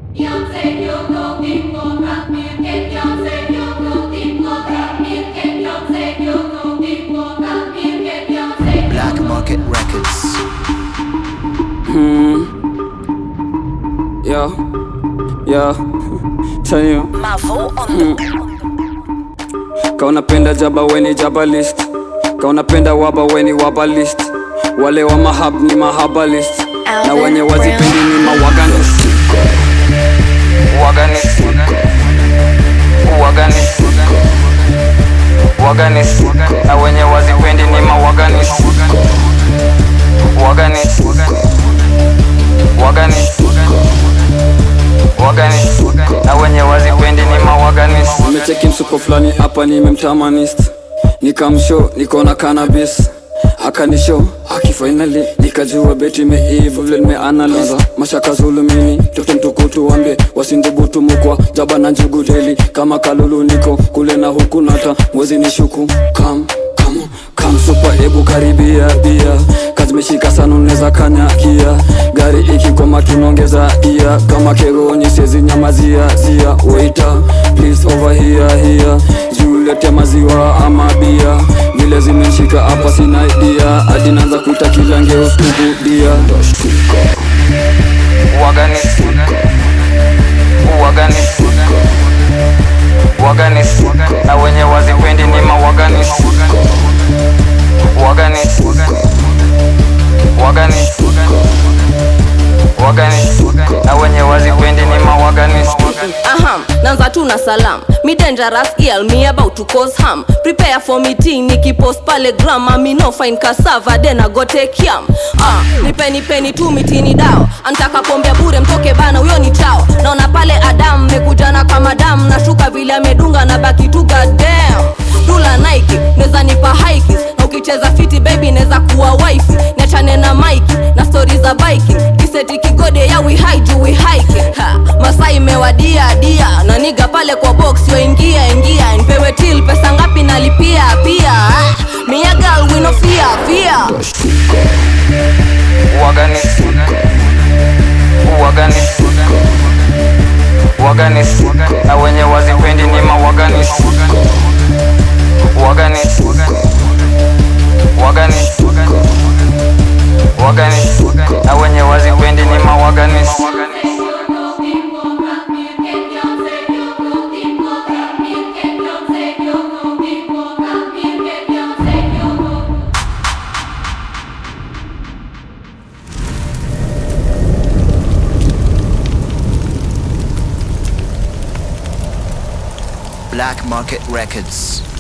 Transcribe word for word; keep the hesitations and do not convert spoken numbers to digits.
Black Market Records. Hmm. Yeah. Yeah. Tell you. Mavo on the Kaunapenda jaba weni jaba list. Kaunapenda waba weni waba list. Wale wa mahab ni mahaba list. Na wenye wazipendi ni mawaganist. Waganist. Waganist. Waganist. Na wenye wazipendi ni mawaganist. Waganist. Waganist. Waganist. Na wenye wazipendi ni mawaganist. Nimecheki msuko flani hapa nimemtamanist. Nikamshow niko na cannabis. Akanishow aki finally nikajua beti meiva vile nimeanalyze. Mashaka zulumini toto mtukutu wambe wasindubutu mukwa jaba na njugu daily kama kalulu niko kule na huku nata mwezi nishuku. Come come come super ebu karibia bia kazi meshika sana uneza kanyakia gari ikikoma tunongeza ia kama kero nyesezi nyamazia zia waiter please over here here julete maziwa ama bia vile zimeshika hapa sina idea hadi naanza kuita kila ngeo stubudia. Waganist. Waganist. Waganist. Na wenye wazipendi ni mawaganist. Waganist. Waganist. Waganist. Na wenye wazipendi ni mawaganist. Aham, nanza tu na salam. Me dangerous girl, me about to cause harm. Prepare for meeting, nikipost pale gram. Me no find cassava, then I go take yam. Ah, nipeni peni tu mitini dao. Antaka pombe bure mtoke bana, uyo ni chao. Naona pale Adam, mekujana kama dam. Nashuka vile amedunga na baki tu goddamn. Dula Nike, neza nipa hikes. Na ukicheza fiti baby neza kuwa wifi. Niachane na Mikey, na stories za biking. Kiseti kigode ya we hide we hiking. Ha, Masai mewadia dia. Na niga pale kwa box yo ingia ingia. Nipewe till pesa ngapi nalipia pia. Ah, me a girl we no fear fear. Waganist. Waganist. Waganist. Na wenye wazipendi ni mawaganist. Waganist. Waganist. Waganist. Na wenye wazipendi ni mawaganist. Black Market Records.